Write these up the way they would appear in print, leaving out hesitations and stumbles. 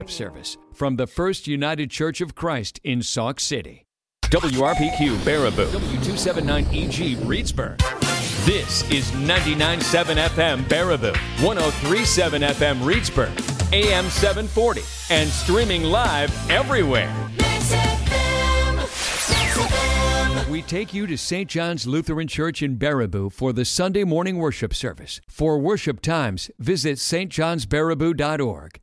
Service from the First United Church of Christ in Sauk City. WRPQ Baraboo, W279EG Reedsburg. This is 99.7 FM Baraboo, 103.7 FM Reedsburg, AM 740, and streaming live everywhere. We take you to St. John's Lutheran Church in Baraboo for the Sunday morning worship service. For worship times, visit stjohnsbaraboo.org.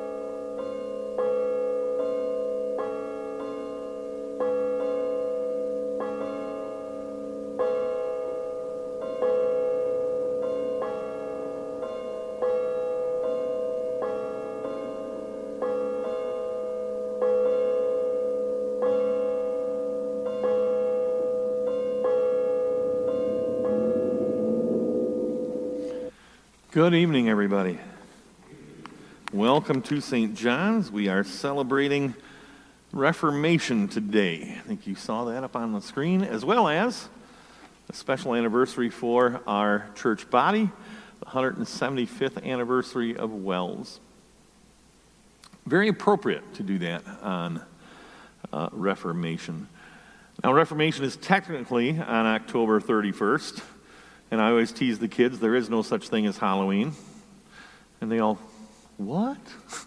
Good evening, everybody. Welcome to St. John's. We are celebrating Reformation today. I think you saw that up on the screen, as well as a special anniversary for our church body, the 175th anniversary of Wells. Very appropriate to do that on Reformation. Now, Reformation is technically on October 31st. And I always tease the kids, there is no such thing as Halloween. And they all, what?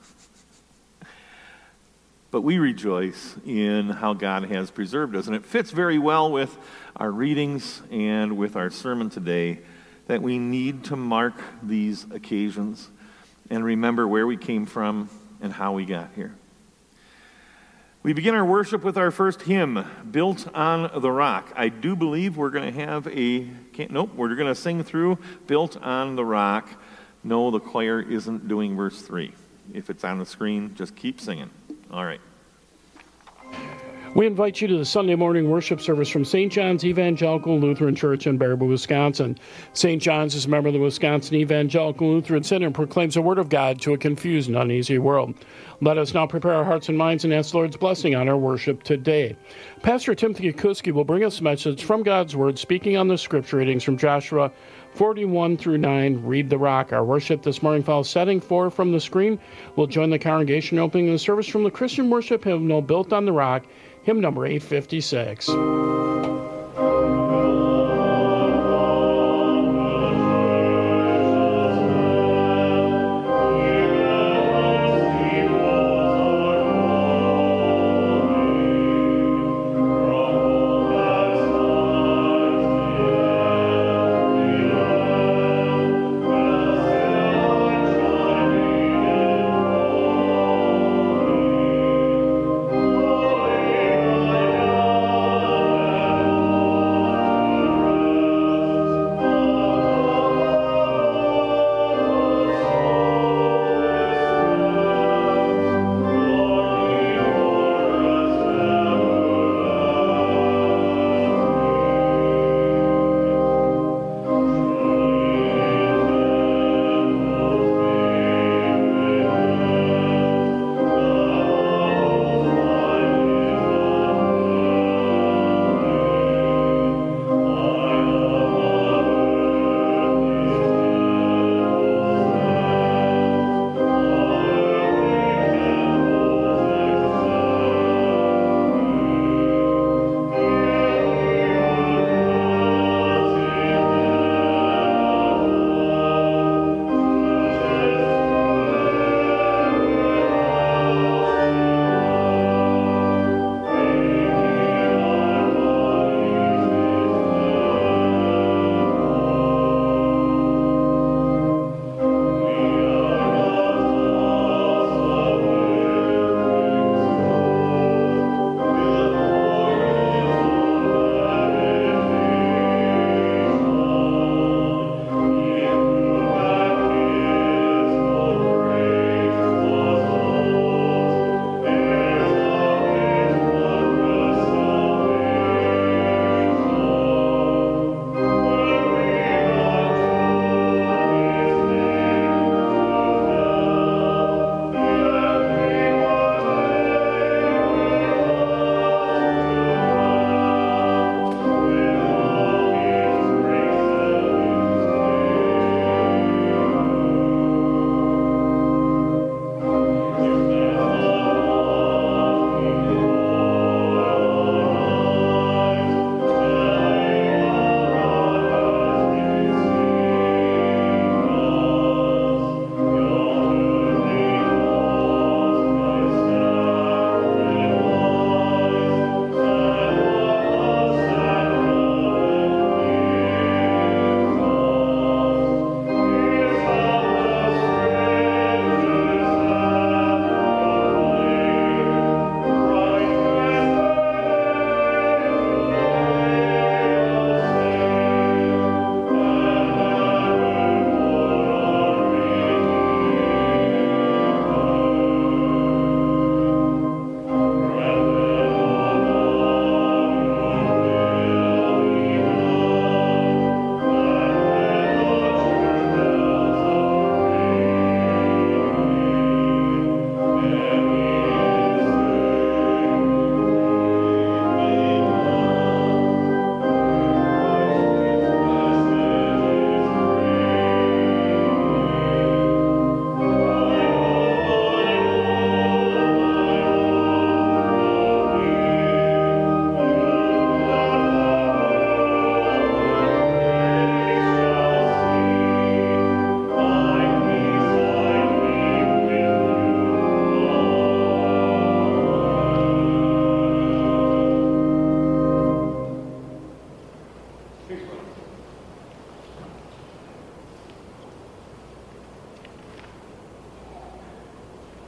But we rejoice in how God has preserved us. And it fits very well with our readings and with our sermon today that we need to mark these occasions and remember where we came from and how we got here. We begin our worship with our first hymn, Built on the Rock. I do believe we're going to have we're going to sing through Built on the Rock. No, the choir isn't doing verse 3. If it's on the screen, just keep singing. All right. We invite you to the Sunday morning worship service from St. John's Evangelical Lutheran Church in Baraboo, Wisconsin. St. John's is a member of the Wisconsin Evangelical Lutheran Synod and proclaims the Word of God to a confused and uneasy world. Let us now prepare our hearts and minds and ask the Lord's blessing on our worship today. Pastor Timothy Kuski will bring us a message from God's Word, speaking on the scripture readings from Joshua 41 through 9, Read the Rock. Our worship this morning follows setting 4 from the screen. We'll join the congregation opening the service from the Christian worship hymnal, Built on the Rock, hymn number 856.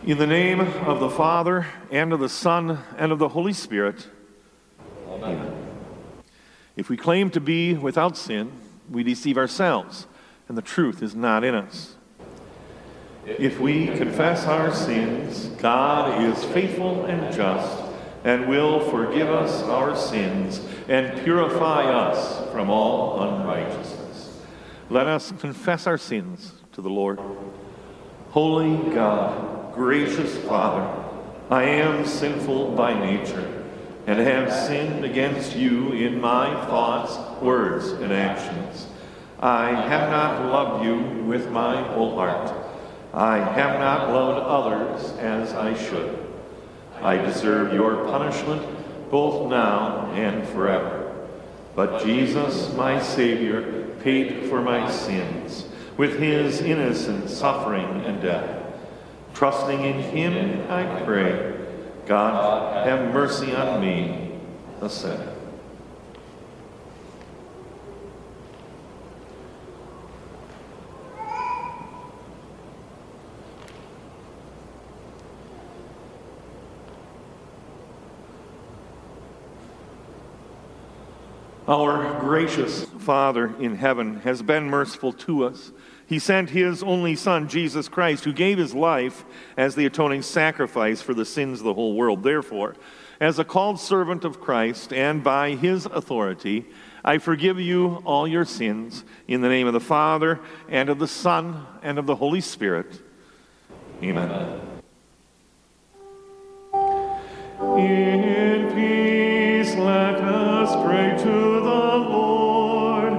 In the name of the Father, and of the Son, and of the Holy Spirit. Amen. If we claim to be without sin, we deceive ourselves, and the truth is not in us. If we confess our sins, God is faithful and just, and will forgive us our sins and purify us from all unrighteousness. Let us confess our sins to the Lord. Holy God, gracious Father, I am sinful by nature, and have sinned against you in my thoughts, words, and actions. I have not loved you with my whole heart. I have not loved others as I should. I deserve your punishment both now and forever. But Jesus, my Savior, paid for my sins with his innocent suffering and death. Trusting in him, I pray, God, have mercy on me, a sinner. Our gracious Father in heaven has been merciful to us. He sent his only Son, Jesus Christ, who gave his life as the atoning sacrifice for the sins of the whole world. Therefore, as a called servant of Christ and by his authority, I forgive you all your sins in the name of the Father, and of the Son, and of the Holy Spirit. Amen. In peace, let us pray to the Lord.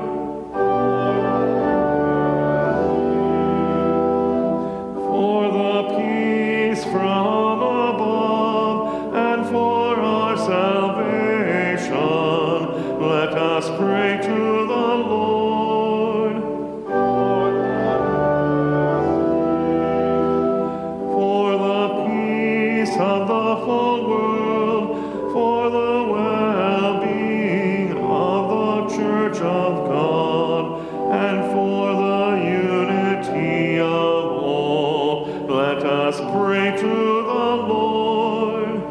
For the peace from above and for our salvation, let us pray to the Lord. For the peace of the whole world, for the well-being of the Church of God, and for the unity of all, let us pray to the Lord.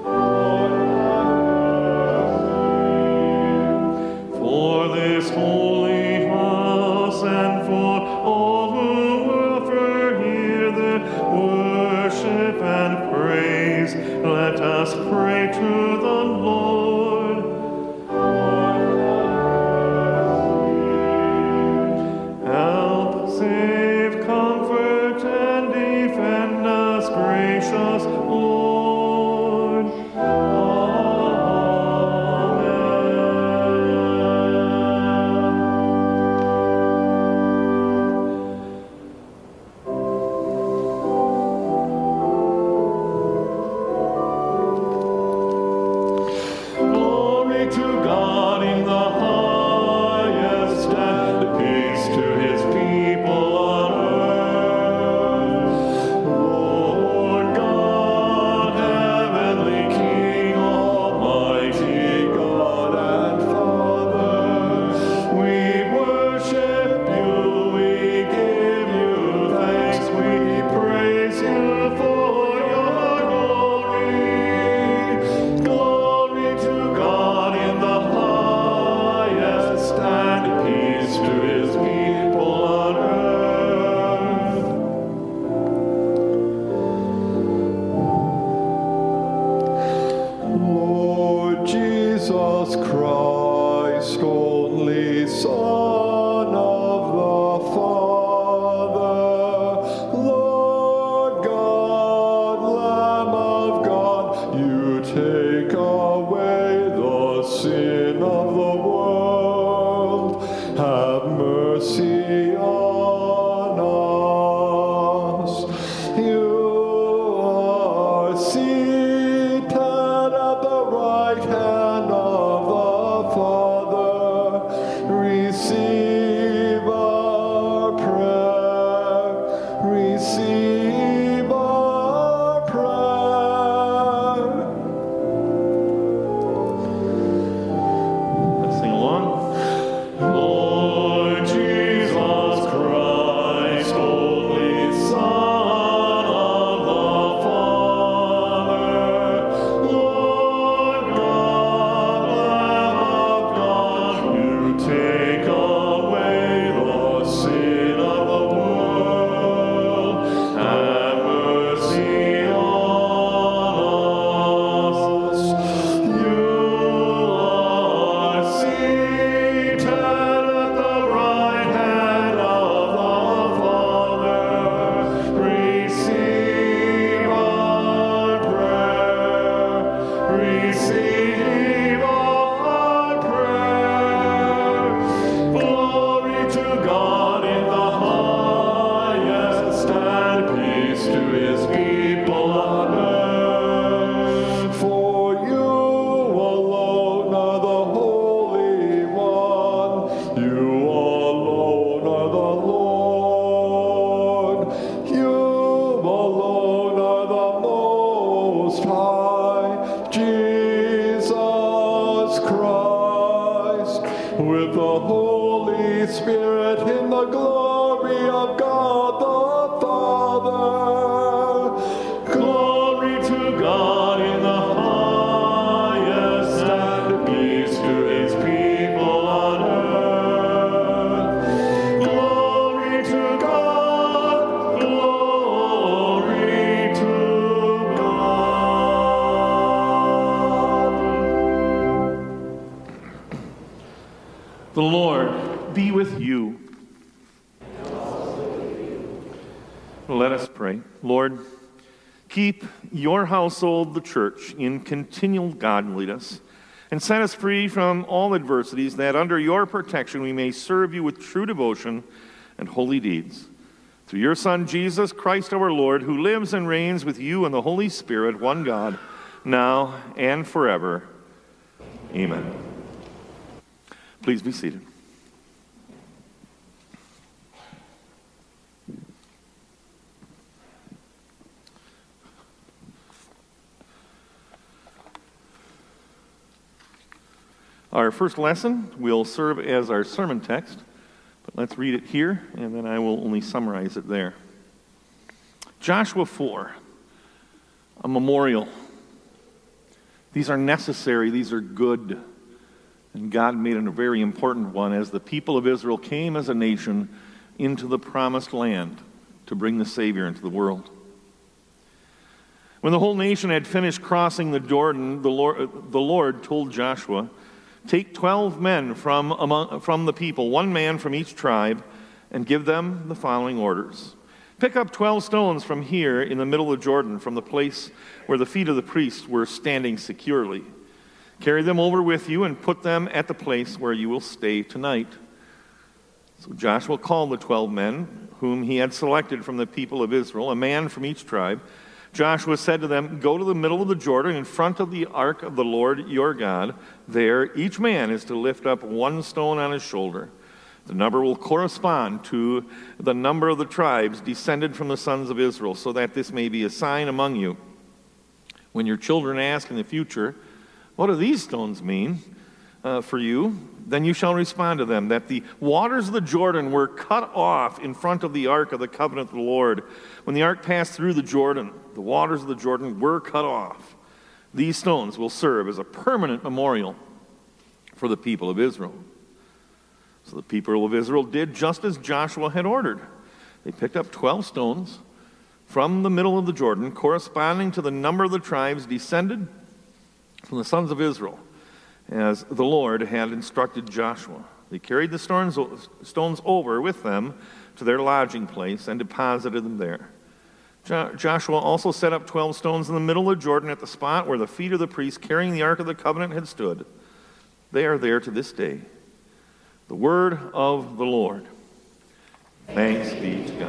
For this holy house and for all who will hear the worship and praise, let us pray to the Lord. Help, save, comfort, and defend us, gracious Lord. Amen. Glory to God in the highest, and peace to his people on earth. Lord God, heavenly King, almighty God and Father, we worship you, we give you thanks, we praise you for your glory. Glory to God in the highest, and peace to his people on earth. Lord Jesus Christ, only Son of the Father, Lord God, Lamb of God, you take away the sin of the world. Have mercy on us. You are seated at the right hand of the Father. Receive our prayer. Receive our prayer. Let's sing along. Lord Jesus Christ, only Son of the Father, with the Holy Spirit, in the glory of God the Father. Glory to God in the highest, and peace to his people on earth. Glory to God, glory to God. The Lord be with you. Let us pray. Lord, keep your household, the church, in continual godliness, and set us free from all adversities, that under your protection we may serve you with true devotion and holy deeds. Through your Son, Jesus Christ our Lord, who lives and reigns with you and the Holy Spirit, one God, now and forever. Amen. Please be seated. Our first lesson will serve as our sermon text, but let's read it here, and then I will only summarize it there. Joshua 4, a memorial. These are necessary, these are good, and God made it a very important one as the people of Israel came as a nation into the promised land to bring the Savior into the world. When the whole nation had finished crossing the Jordan, the Lord told Joshua, "Take 12 men from the people, one man from each tribe, and give them the following orders. Pick up 12 stones from here in the middle of Jordan, from the place where the feet of the priests were standing securely. Carry them over with you and put them at the place where you will stay tonight." So Joshua called the 12 men whom he had selected from the people of Israel, a man from each tribe. Joshua said to them, "Go to the middle of the Jordan in front of the ark of the Lord your God. There, each man is to lift up one stone on his shoulder. The number will correspond to the number of the tribes descended from the sons of Israel, so that this may be a sign among you. When your children ask in the future, 'What do these stones mean for you?' then you shall respond to them that the waters of the Jordan were cut off in front of the ark of the covenant of the Lord. When the ark passed through the Jordan, the waters of the Jordan were cut off. These stones will serve as a permanent memorial for the people of Israel." So the people of Israel did just as Joshua had ordered. They picked up 12 stones from the middle of the Jordan, corresponding to the number of the tribes descended from the sons of Israel, as the Lord had instructed Joshua. They carried the stones over with them to their lodging place and deposited them there. Joshua also set up 12 stones in the middle of Jordan at the spot where the feet of the priests carrying the Ark of the Covenant had stood. They are there to this day. The word of the Lord. Thanks be to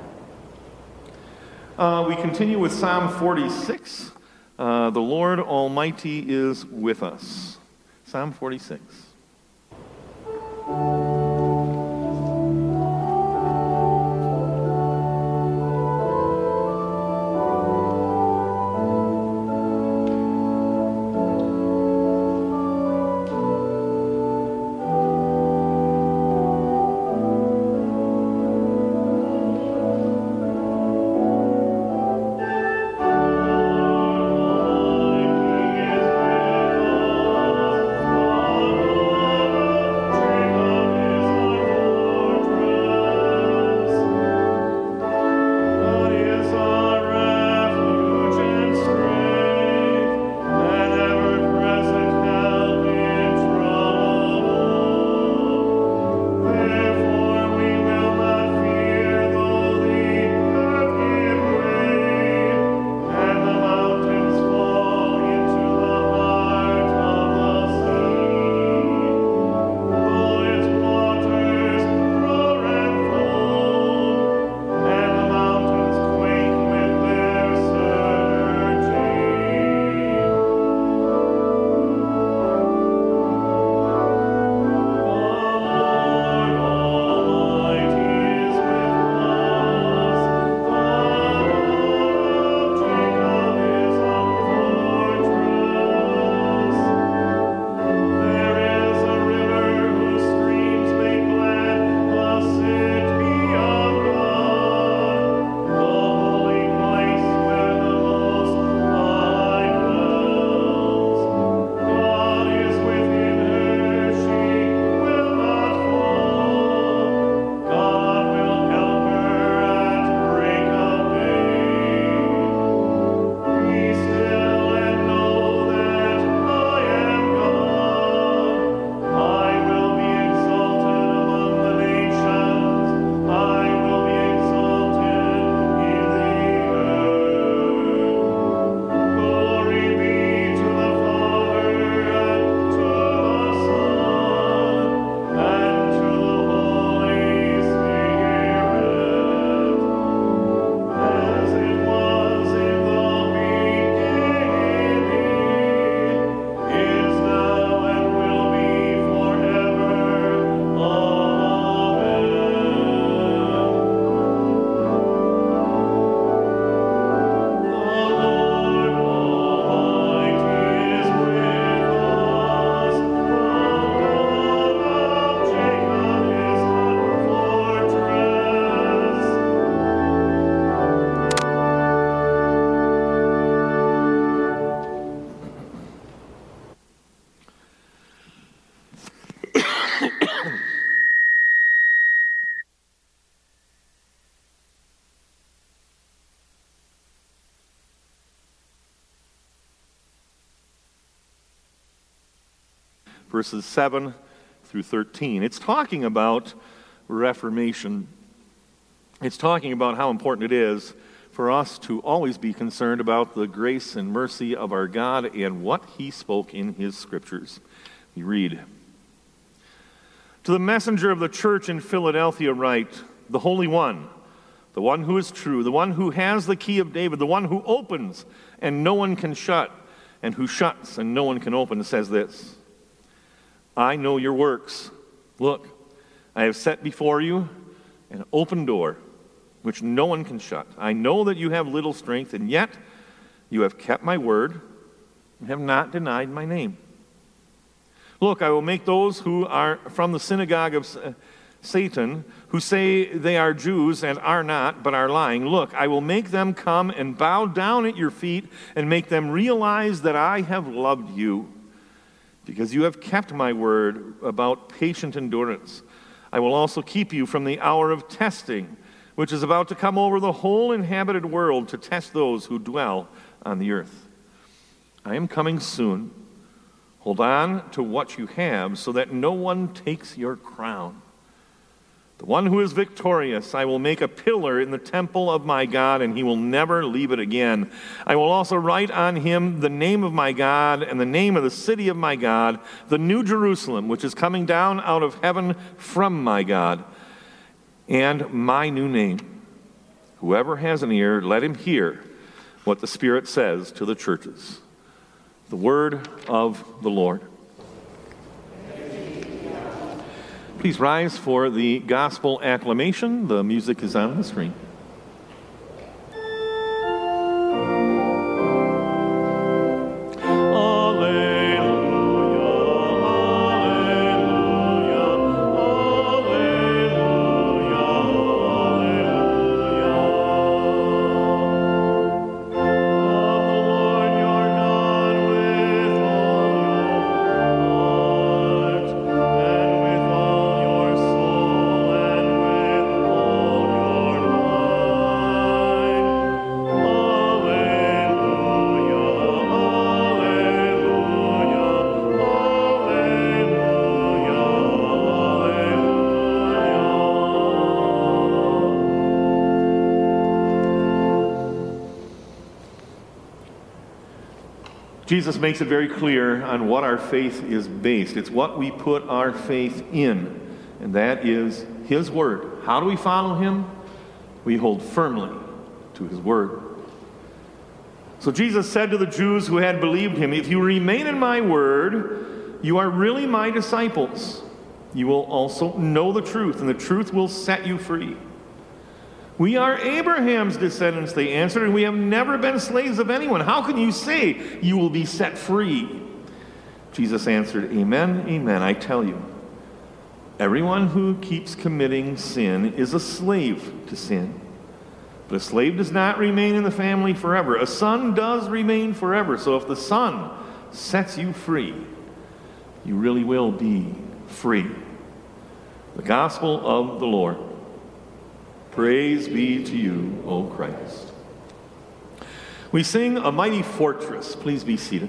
God. We continue with Psalm 46. The Lord Almighty is with us. Psalm 46. verses 7 through 13. It's talking about Reformation. It's talking about how important it is for us to always be concerned about the grace and mercy of our God and what He spoke in His Scriptures. We read, "To the messenger of the church in Philadelphia write, the Holy One, the one who is true, the one who has the key of David, the one who opens and no one can shut, and who shuts and no one can open, says this, I know your works. Look, I have set before you an open door, which no one can shut. I know that you have little strength, and yet you have kept my word and have not denied my name. Look, I will make those who are from the synagogue of Satan, who say they are Jews and are not, but are lying. Look, I will make them come and bow down at your feet and make them realize that I have loved you, because you have kept my word about patient endurance. I will also keep you from the hour of testing, which is about to come over the whole inhabited world to test those who dwell on the earth. I am coming soon. Hold on to what you have so that no one takes your crown. The one who is victorious, I will make a pillar in the temple of my God, and he will never leave it again. I will also write on him the name of my God and the name of the city of my God, the new Jerusalem, which is coming down out of heaven from my God, and my new name. Whoever has an ear, let him hear what the Spirit says to the churches." The word of the Lord. Please rise for the gospel acclamation. The music is on the screen. Jesus makes it very clear on what our faith is based. It's what we put our faith in, and that is His Word. How do we follow Him? We hold firmly to His Word. So Jesus said to the Jews who had believed Him, "If you remain in my Word, you are really my disciples. You will also know the truth, and the truth will set you free." "We are Abraham's descendants," they answered, "and we have never been slaves of anyone. How can you say you will be set free?" Jesus answered, "Amen, amen, I tell you, everyone who keeps committing sin is a slave to sin. But a slave does not remain in the family forever. A son does remain forever. So if the Son sets you free, you really will be free." The gospel of the Lord. Praise be to you, O Christ. We sing "A Mighty Fortress." Please be seated.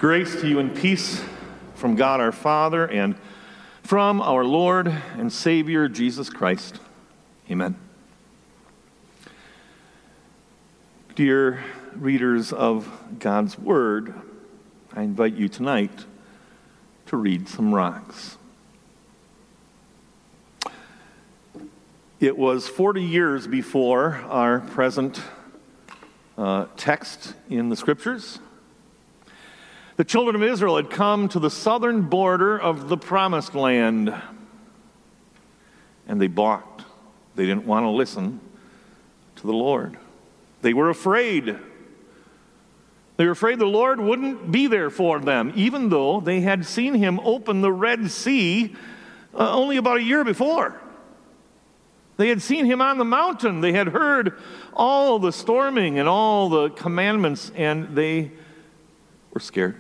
Grace to you and peace from God our Father and from our Lord and Savior Jesus Christ. Amen. Dear readers of God's Word, I invite you tonight to read some rocks. It was 40 years before our present text in the Scriptures. The children of Israel had come to the southern border of the Promised Land, and they balked. They didn't want to listen to the Lord. They were afraid. They were afraid the Lord wouldn't be there for them, even though they had seen him open the Red Sea only about a year before. They had seen him on the mountain. They had heard all the storming and all the commandments, and they were scared.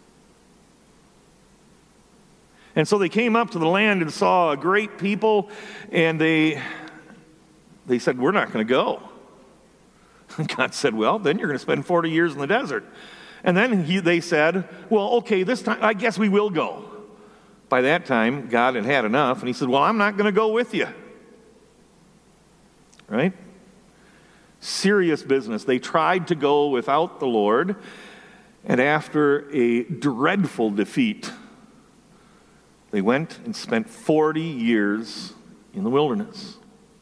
And so they came up to the land and saw a great people, and they said, we're not going to go. And God said, well, then you're going to spend 40 years in the desert. And then they said, well, okay, this time, I guess we will go. By that time, God had had enough, and he said, well, I'm not going to go with you. Right? Serious business. They tried to go without the Lord, and after a dreadful defeat, they went and spent 40 years in the wilderness.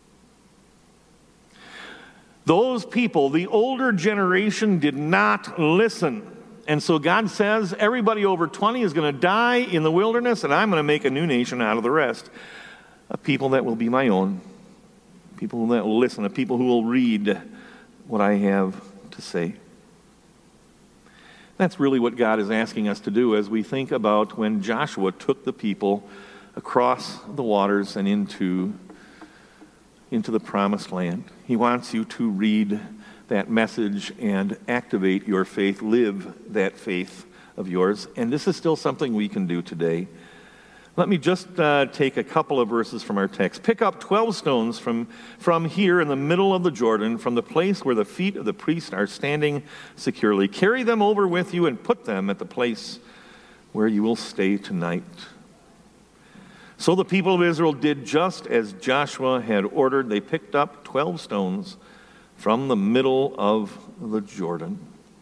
Those people, the older generation, did not listen. And so God says, everybody over 20 is going to die in the wilderness, and I'm going to make a new nation out of the rest. A people that will be my own. People that will listen. A people who will read what I have to say. That's really what God is asking us to do as we think about when Joshua took the people across the waters and into the Promised Land. He wants you to read that message and activate your faith, live that faith of yours. And this is still something we can do today. Let me just take a couple of verses from our text. Pick up 12 stones from here in the middle of the Jordan, from the place where the feet of the priest are standing securely. Carry them over with you and put them at the place where you will stay tonight. So the people of Israel did just as Joshua had ordered. They picked up 12 stones from the middle of the Jordan.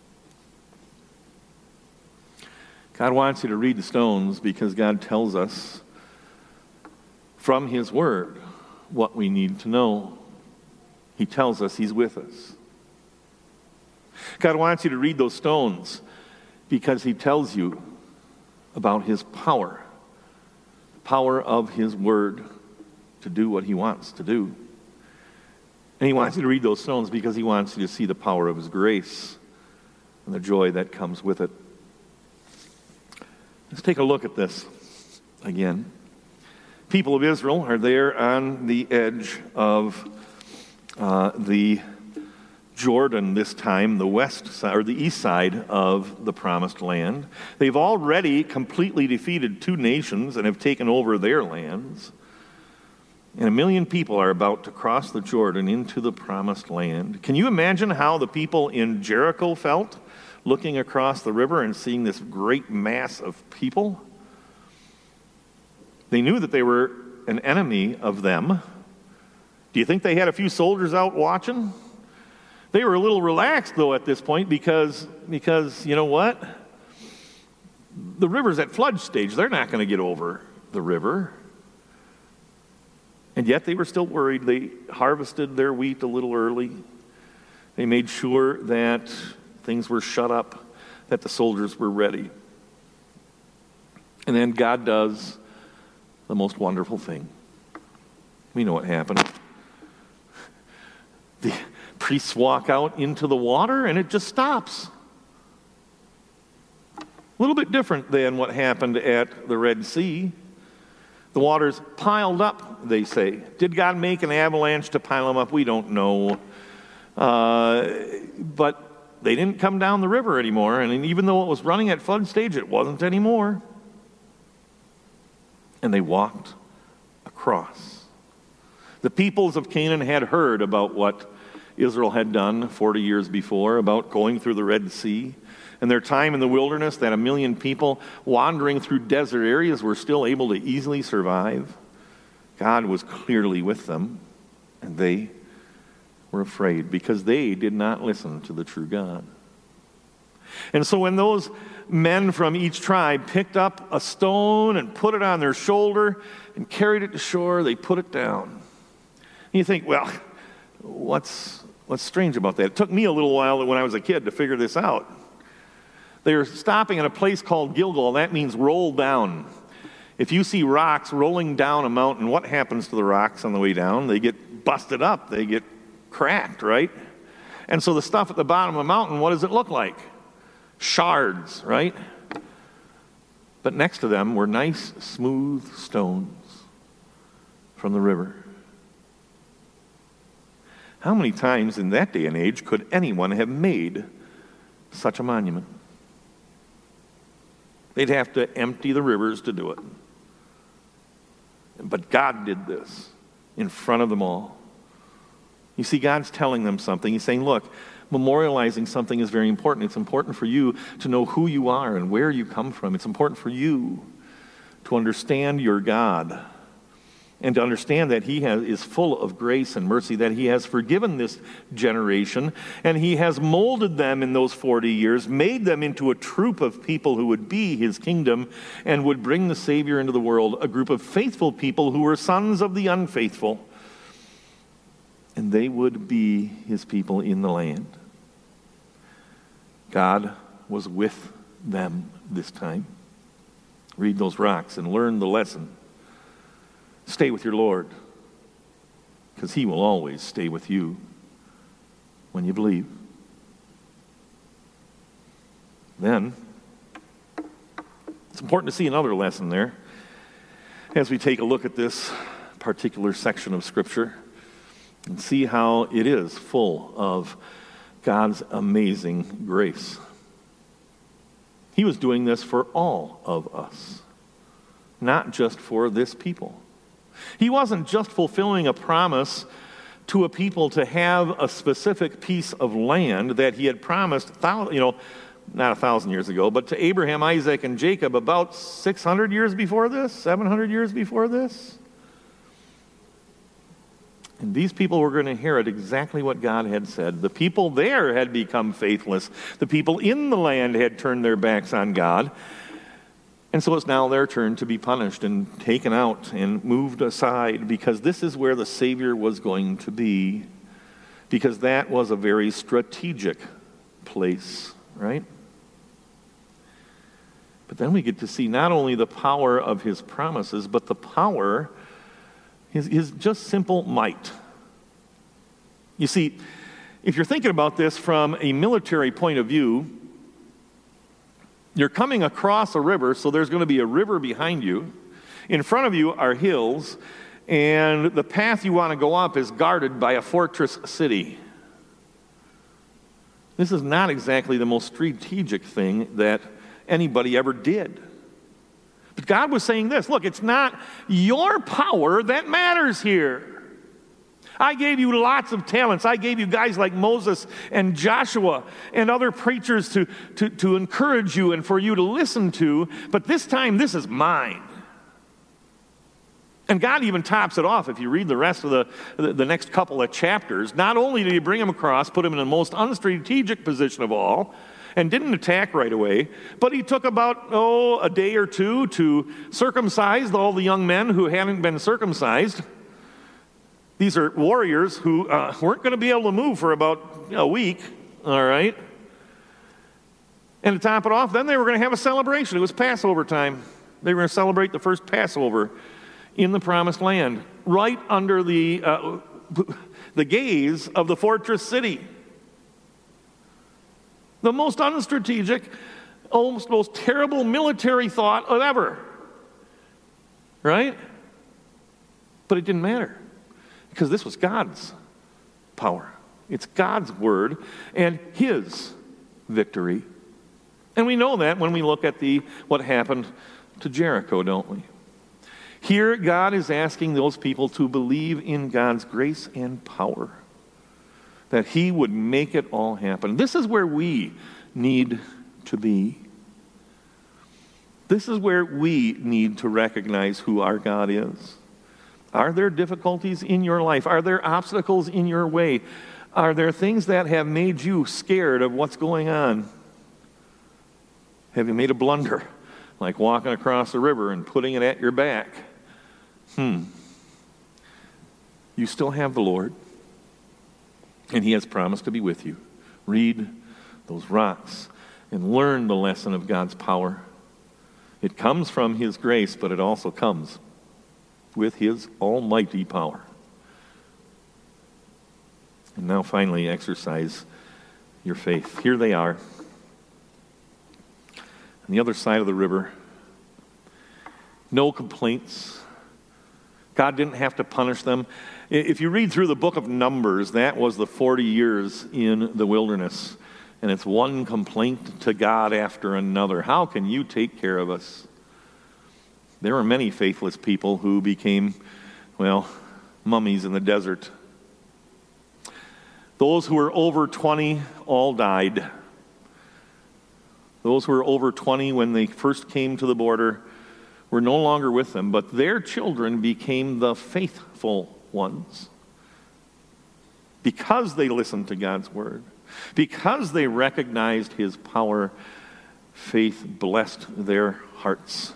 God wants you to read the stones because God tells us from his word what we need to know. He tells us he's with us. God wants you to read those stones because he tells you about his power, the power of his word to do what he wants to do. And he wants you to read those stones because he wants you to see the power of his grace and the joy that comes with it. Let's take a look at this again. People of Israel are there on the edge of the Jordan this time, the west side or the east side of the Promised Land. They've already completely defeated two nations and have taken over their lands. And 1 million people are about to cross the Jordan into the Promised Land. Can you imagine how the people in Jericho felt looking across the river and seeing this great mass of people? They knew that they were an enemy of them. Do you think they had a few soldiers out watching? They were a little relaxed, though, at this point because you know what? The river's at flood stage. They're not going to get over the river. And yet they were still worried. They harvested their wheat a little early. They made sure that things were shut up, that the soldiers were ready. And then God does the most wonderful thing. We know what happened. The priests walk out into the water and it just stops. A little bit different than what happened at the Red Sea. The waters piled up, they say. Did God make an avalanche to pile them up? We don't know. But they didn't come down the river anymore, and even though it was running at flood stage, it wasn't anymore. And they walked across. The peoples of Canaan had heard about what Israel had done 40 years before, about going through the Red Sea And their time in the wilderness, that 1 million people wandering through desert areas were still able to easily survive, God was clearly with them, and they were afraid because they did not listen to the true God. And so when those men from each tribe picked up a stone and put it on their shoulder and carried it to shore, they put it down. And you think, well, what's strange about that? It took me a little while when I was a kid to figure this out. They were stopping at a place called Gilgal. That means roll down. If you see rocks rolling down a mountain, what happens to the rocks on the way down? They get busted up. They get cracked, right? And so the stuff at the bottom of the mountain, what does it look like? Shards, right? But next to them were nice, smooth stones from the river. How many times in that day and age could anyone have made such a monument? They'd have to empty the rivers to do it. But God did this in front of them all. You see, God's telling them something. He's saying, look, memorializing something is very important. It's important for you to know who you are and where you come from. It's important for you to understand your God and to understand that He is full of grace and mercy, that He has forgiven this generation, and He has molded them in those 40 years, made them into a troop of people who would be His kingdom and would bring the Savior into the world, a group of faithful people who were sons of the unfaithful, and they would be His people in the land. God was with them this time. Read those rocks and learn the lesson. Stay with your Lord, because He will always stay with you when you believe. Then, it's important to see another lesson there as we take a look at this particular section of Scripture and see how it is full of God's amazing grace. He was doing this for all of us, not just for this people. He wasn't just fulfilling a promise to a people to have a specific piece of land that He had promised, not 1,000 years ago, but to Abraham, Isaac, and Jacob about 600 years before this, 700 years before this. And these people were going to inherit exactly what God had said. The people there had become faithless. The people in the land had turned their backs on God. And so it's now their turn to be punished and taken out and moved aside, because this is where the Savior was going to be, because that was a very strategic place, right? But then we get to see not only the power of His promises, but the power, His just simple might. You see, if you're thinking about this from a military point of view, you're coming across a river, so there's going to be a river behind you. In front of you are hills, and the path you want to go up is guarded by a fortress city. This is not exactly the most strategic thing that anybody ever did. But God was saying this, look, it's not your power that matters here. I gave you lots of talents. I gave you guys like Moses and Joshua and other preachers to encourage you and for you to listen to, but this time this is mine. And God even tops it off if you read the rest of the next couple of chapters. Not only did He bring them across, put them in the most unstrategic position of all, and didn't attack right away, but He took about, a day or two to circumcise all the young men who hadn't been circumcised. These are warriors who weren't going to be able to move for about a week, all right? And to top it off, then they were going to have a celebration. It was Passover time. They were going to celebrate the first Passover in the Promised Land, right under the gaze of the fortress city. The most unstrategic, almost most terrible military thought of ever, right? But it didn't matter, because this was God's power. It's God's word and His victory. And we know that when we look at what happened to Jericho, don't we? Here, God is asking those people to believe in God's grace and power, that He would make it all happen. This is where we need to be. This is where we need to recognize who our God is. Are there difficulties in your life? Are there obstacles in your way? Are there things that have made you scared of what's going on? Have you made a blunder, like walking across the river and putting it at your back? You still have the Lord, and He has promised to be with you. Read those rocks and learn the lesson of God's power. It comes from His grace, but it also comes with His almighty power. And now finally, exercise your faith. Here they are. On the other side of the river, no complaints. God didn't have to punish them. If you read through the book of Numbers, that was the 40 years in the wilderness. And it's one complaint to God after another. How can you take care of us? There were many faithless people who became, mummies in the desert. Those who were over 20 all died. Those who were over 20 when they first came to the border were no longer with them, but their children became the faithful ones because they listened to God's word. Because they recognized His power, faith blessed their hearts.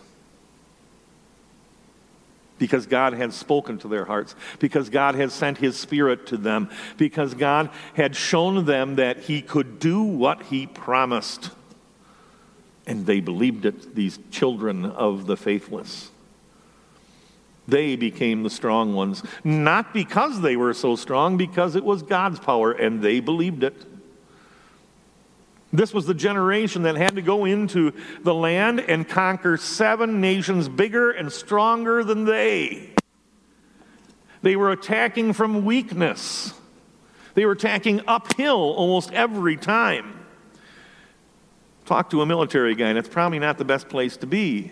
Because God had spoken to their hearts. Because God had sent His Spirit to them. Because God had shown them that He could do what He promised. And they believed it, these children of the faithless. They became the strong ones. Not because they were so strong, because it was God's power, and they believed it. This was the generation that had to go into the land and conquer 7 nations bigger and stronger than they. They were attacking from weakness. They were attacking uphill almost every time. Talk to a military guy, and it's probably not the best place to be.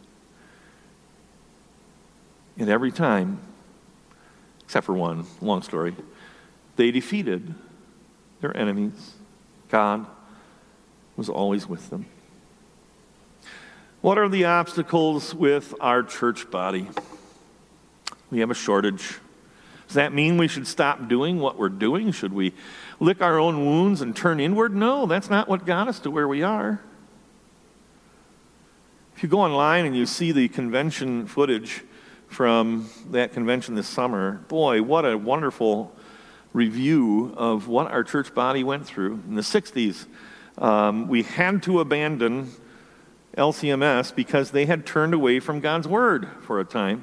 And every time, except for one, long story, they defeated their enemies. God was always with them. What are the obstacles with our church body? We have a shortage. Does that mean we should stop doing what we're doing? Should we lick our own wounds and turn inward? No, that's not what got us to where we are. If you go online and you see the convention footage from that convention this summer, boy, what a wonderful review of what our church body went through. In the 60s, we had to abandon LCMS because they had turned away from God's Word for a time.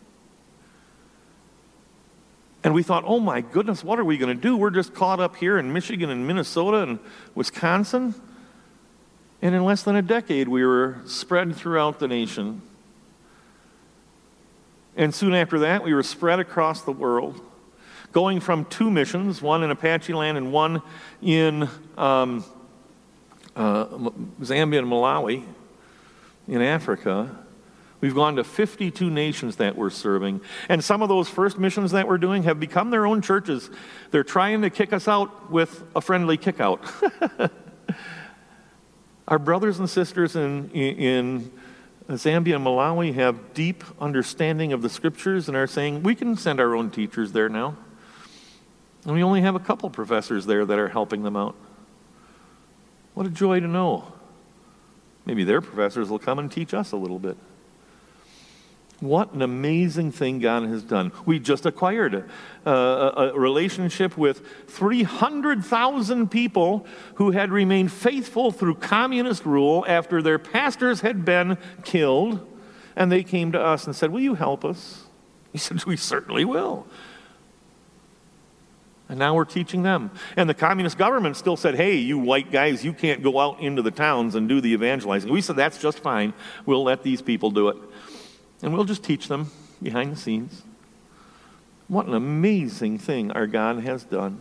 And we thought, oh my goodness, what are we going to do? We're just caught up here in Michigan and Minnesota and Wisconsin. And in less than a decade, we were spread throughout the nation. And soon after that, we were spread across the world, going from 2 missions, one in Apache land and one in Zambia and Malawi in Africa. We've gone to 52 nations that we're serving. And some of those first missions that we're doing have become their own churches. They're trying to kick us out with a friendly kick out. Our brothers and sisters in Zambia and Malawi have deep understanding of the Scriptures and are saying, we can send our own teachers there now. And we only have a couple professors there that are helping them out. What a joy to know. Maybe their professors will come and teach us a little bit. What an amazing thing God has done. We just acquired a relationship with 300,000 people who had remained faithful through communist rule after their pastors had been killed. And they came to us and said, will you help us? We said, we certainly will. And now we're teaching them. And the communist government still said, hey, you white guys, you can't go out into the towns and do the evangelizing. We said, that's just fine. We'll let these people do it. And we'll just teach them behind the scenes. What an amazing thing our God has done.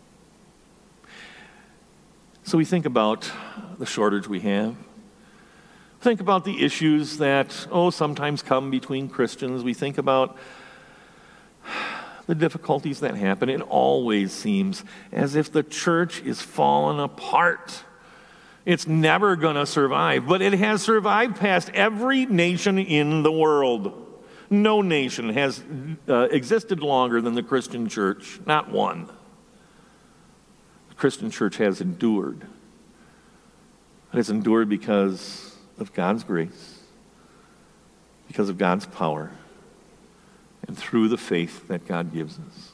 So we think about the shortage we have. Think about the issues that, sometimes come between Christians. We think about the difficulties that happen. It always seems as if the church is falling apart. It's never going to survive, but it has survived past every nation in the world. No nation has existed longer than the Christian church, not one. The Christian church has endured. And it's endured because of God's grace, because of God's power, and through the faith that God gives us.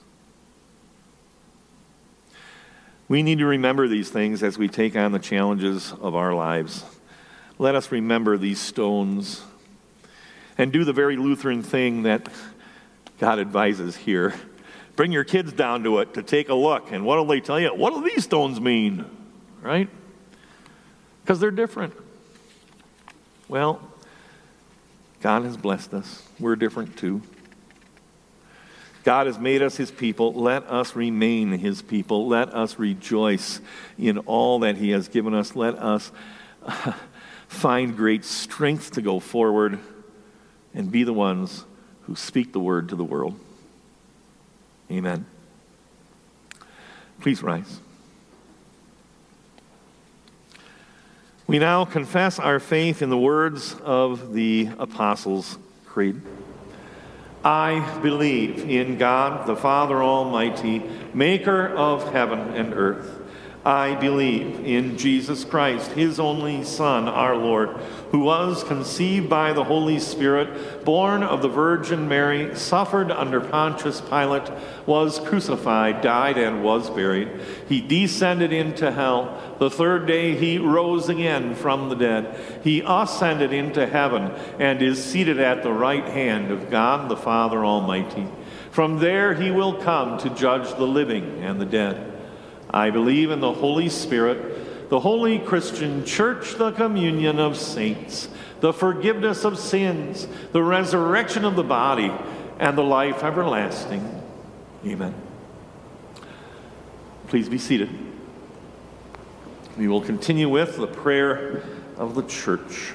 We need to remember these things as we take on the challenges of our lives. Let us remember these stones and do the very Lutheran thing that God advises here. Bring your kids down to it to take a look. And what will they tell you? What do these stones mean? Right? Because they're different. Well, God has blessed us. We're different too. God has made us his people. Let us remain his people. Let us rejoice in all that he has given us. Let us find great strength to go forward and be the ones who speak the word to the world. Amen. Please rise. We now confess our faith in the words of the Apostles' Creed. I believe in God, the Father Almighty, maker of heaven and earth. I believe in Jesus Christ, his only Son, our Lord, who was conceived by the Holy Spirit, born of the Virgin Mary, suffered under Pontius Pilate, was crucified, died, and was buried. He descended into hell. The third day he rose again from the dead. He ascended into heaven and is seated at the right hand of God the Father Almighty. From there he will come to judge the living and the dead. I believe in the Holy Spirit, the holy Christian church, the communion of saints, the forgiveness of sins, the resurrection of the body, and the life everlasting. Amen. Please be seated. We will continue with the prayer of the church.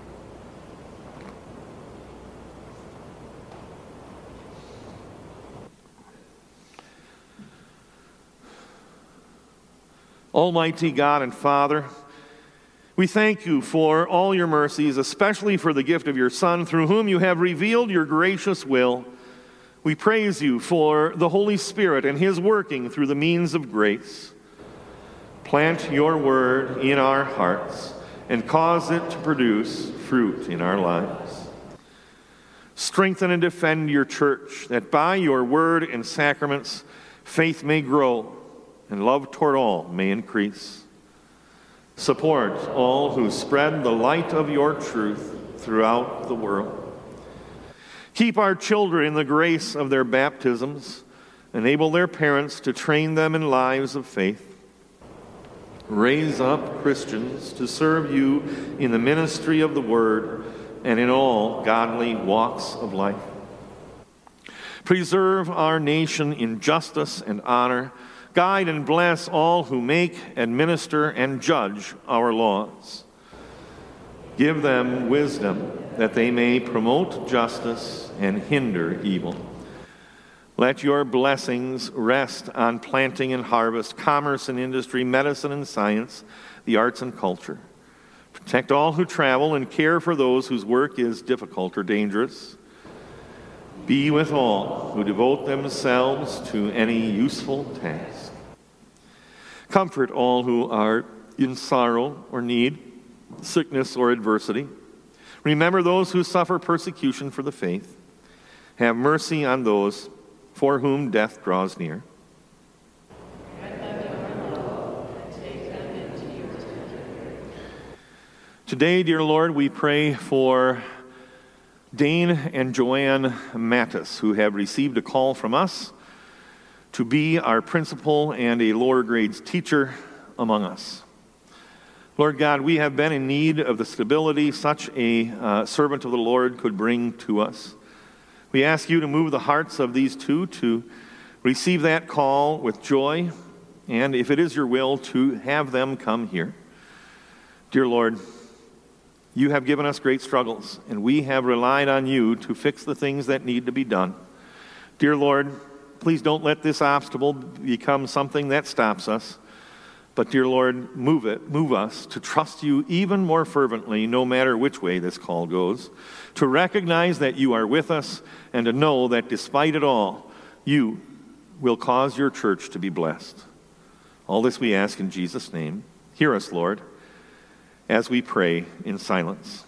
Almighty God and Father, we thank you for all your mercies, especially for the gift of your Son, through whom you have revealed your gracious will. We praise you for the Holy Spirit and his working through the means of grace. Plant your word in our hearts and cause it to produce fruit in our lives. Strengthen and defend your church, that by your word and sacraments faith may grow and love toward all may increase. Support all who spread the light of your truth throughout the world. Keep our children in the grace of their baptisms. Enable their parents to train them in lives of faith. Raise up Christians to serve you in the ministry of the word and in all godly walks of life. Preserve our nation in justice and honor. Guide and bless all who make, administer, and judge our laws. Give them wisdom that they may promote justice and hinder evil. Let your blessings rest on planting and harvest, commerce and industry, medicine and science, the arts and culture. Protect all who travel and care for those whose work is difficult or dangerous. Be with all who devote themselves to any useful task. Comfort all who are in sorrow or need, sickness or adversity. Remember those who suffer persecution for the faith. Have mercy on those for whom death draws near. Today, dear Lord, we pray for Dane and Joanne Mattis, who have received a call from us to be our principal and a lower grades teacher among us. Lord God, we have been in need of the stability such a servant of the Lord could bring to us. We ask you to move the hearts of these two to receive that call with joy, and if it is your will, to have them come here. Dear Lord, you have given us great struggles, and we have relied on you to fix the things that need to be done. Dear Lord, please don't let this obstacle become something that stops us, But, dear Lord, move us to trust you even more fervently, no matter which way this call goes, to recognize that you are with us, and to know that despite it all, you will cause your church to be blessed. All this we ask in Jesus' name. Hear us, Lord, as we pray in silence.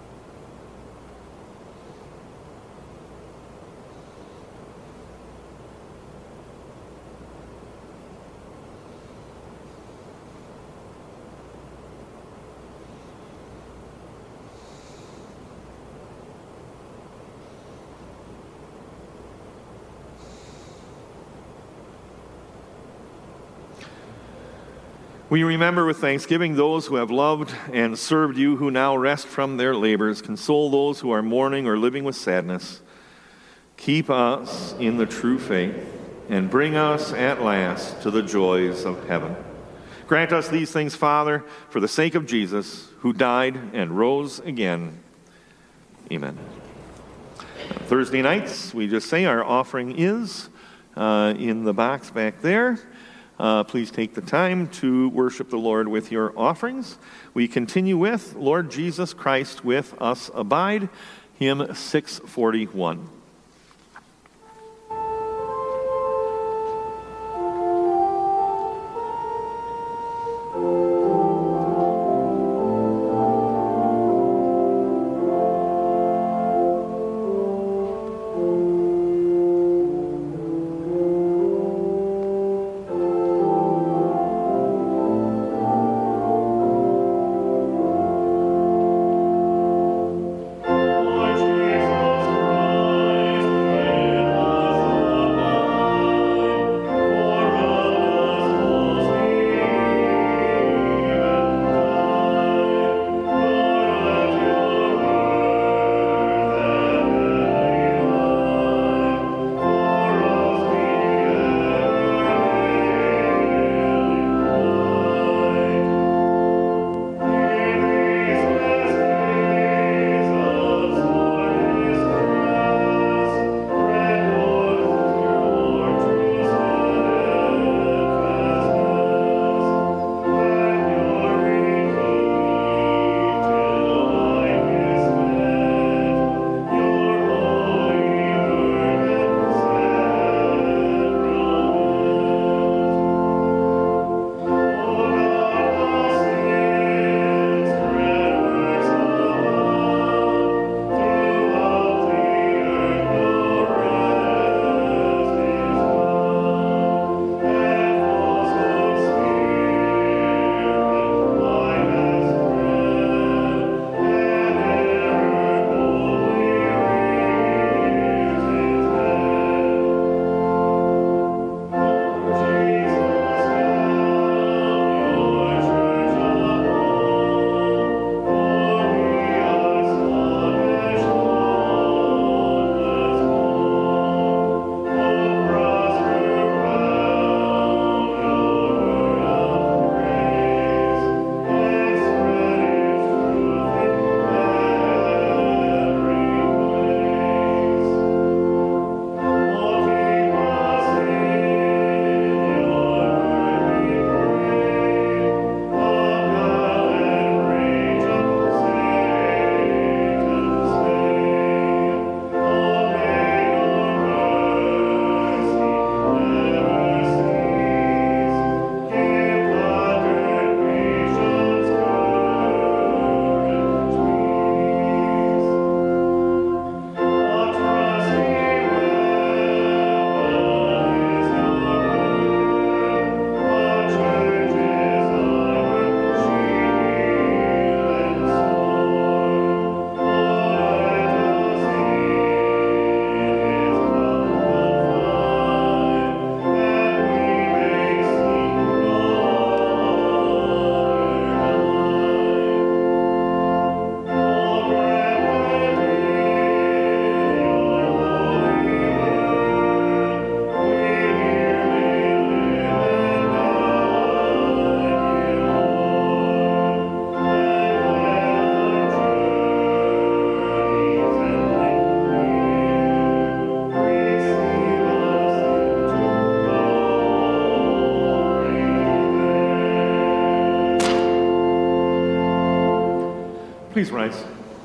We remember with thanksgiving those who have loved and served you, who now rest from their labors. Console those who are mourning or living with sadness. Keep us in the true faith, and bring us at last to the joys of heaven. Grant us these things, Father, for the sake of Jesus, who died and rose again. Amen. Thursday nights, we just say our offering is in the box back there. Please take the time to worship the Lord with your offerings. We continue with Lord Jesus Christ with us abide, hymn 641. Lord Jesus Christ, Please rise.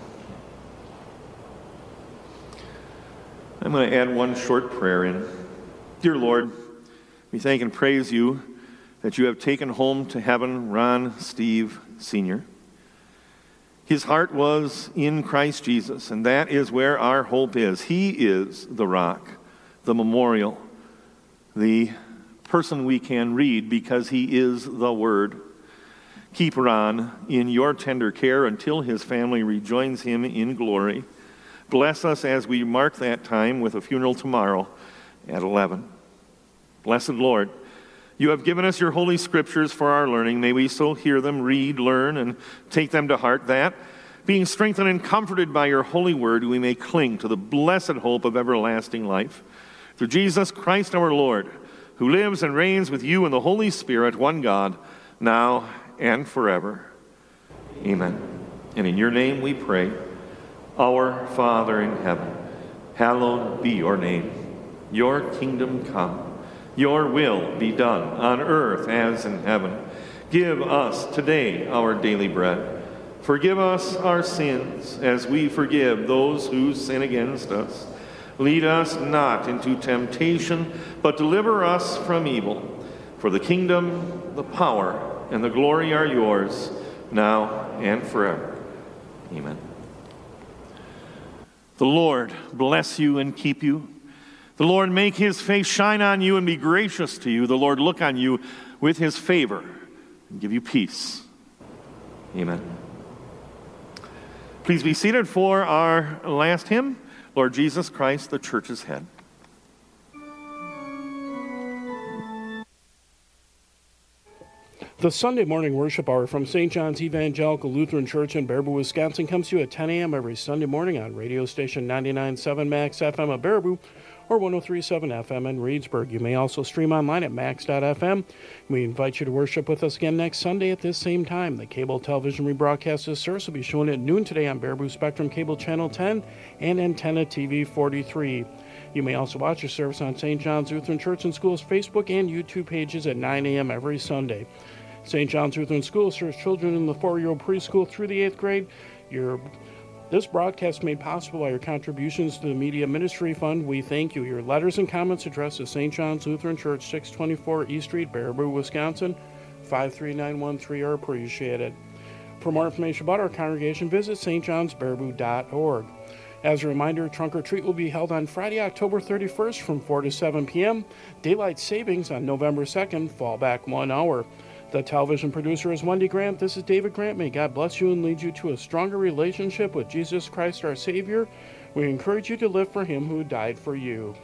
I'm going to add one short prayer in. Dear Lord, we thank and praise you that you have taken home to heaven Ron Steve Sr. His heart was in Christ Jesus, and that is where our hope is. He is the rock, the memorial, the person we can read because he is the Word. Keep Ron in your tender care until his family rejoins him in glory. Bless us as we mark that time with a funeral tomorrow at 11. Blessed Lord, you have given us your holy scriptures for our learning. May we so hear them, read, learn, and take them to heart, that, being strengthened and comforted by your holy word, we may cling to the blessed hope of everlasting life. Through Jesus Christ our Lord, who lives and reigns with you in the Holy Spirit, one God, now and forever. Amen. And in your name we pray, Our Father in heaven, hallowed be your name. Your kingdom come. Your will be done on earth as in heaven. Give us today our daily bread. Forgive us our sins as we forgive those who sin against us. Lead us not into temptation, but deliver us from evil. For the kingdom, the power, and the glory are yours, now and forever. Amen. The Lord bless you and keep you. The Lord make his face shine on you and be gracious to you. The Lord look on you with his favor and give you peace. Amen. Please be seated for our last hymn, Lord Jesus Christ, the church's head. The Sunday morning worship hour from St. John's Evangelical Lutheran Church in Baraboo, Wisconsin comes to you at 10 a.m. every Sunday morning on radio station 99.7 Max FM at Baraboo or 103.7 FM in Reedsburg. You may also stream online at max.fm. We invite you to worship with us again next Sunday at this same time. The cable television rebroadcast of this service will be shown at noon today on Baraboo Spectrum Cable Channel 10 and Antenna TV 43. You may also watch your service on St. John's Lutheran Church and School's Facebook and YouTube pages at 9 a.m. every Sunday. St. John's Lutheran School serves children in the 4-year-old preschool through the 8th grade. This broadcast made possible by your contributions to the Media Ministry Fund. We thank you. Your letters and comments addressed to St. John's Lutheran Church, 624 East Street, Baraboo, Wisconsin, 53913 are appreciated. For more information about our congregation, visit stjohnsbaraboo.org. As a reminder, Trunk or Treat will be held on Friday, October 31st from 4 to 7 p.m. Daylight savings on November 2nd, fall back 1 hour. The television producer is Wendy Grant. This is David Grant. May God bless you and lead you to a stronger relationship with Jesus Christ our Savior. We encourage you to live for him who died for you.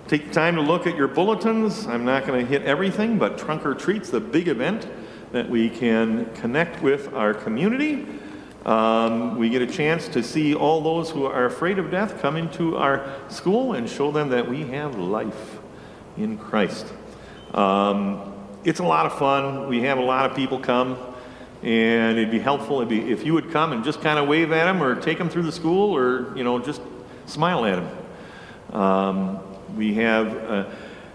Take the time to look at your bulletins. I'm not going to hit everything, but Trunk or Treat's the big event that we can connect with our community. We get a chance to see all those who are afraid of death come into our school and show them that we have life in Christ. It's a lot of fun. We have a lot of people come, and it'd be helpful if you would come and just kind of wave at them or take them through the school or, just smile at them. We have,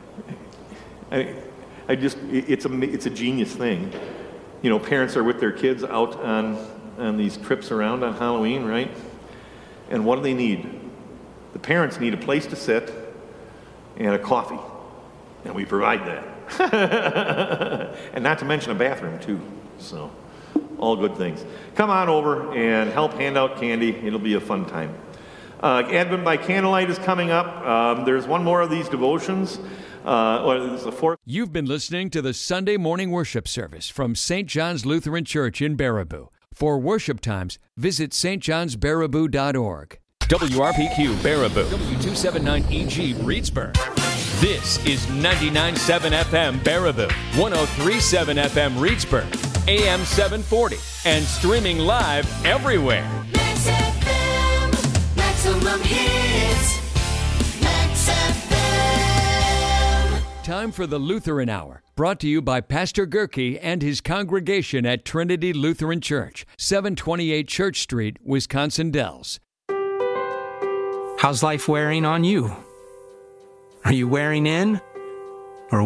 it's a genius thing. Parents are with their kids out on these trips around on Halloween, right? And what do they need? The parents need a place to sit and a coffee. And we provide that. And not to mention a bathroom, too. So, all good things. Come on over and help hand out candy. It'll be a fun time. Advent by Candlelight is coming up. There's one more of these devotions. This is the fourth. You've been listening to the Sunday morning worship service from St. John's Lutheran Church in Baraboo. For worship times, visit stjohnsbaraboo.org. WRPQ Baraboo, W279EG Reedsburg. This is 99.7 FM Baraboo, 103.7 FM Reedsburg, AM 740, and streaming live everywhere. Max FM, maximum hits, Max FM. Time for the Lutheran Hour, brought to you by Pastor Gerke and his congregation at Trinity Lutheran Church, 728 Church Street, Wisconsin Dells. How's life wearing on you? Are you wearing in?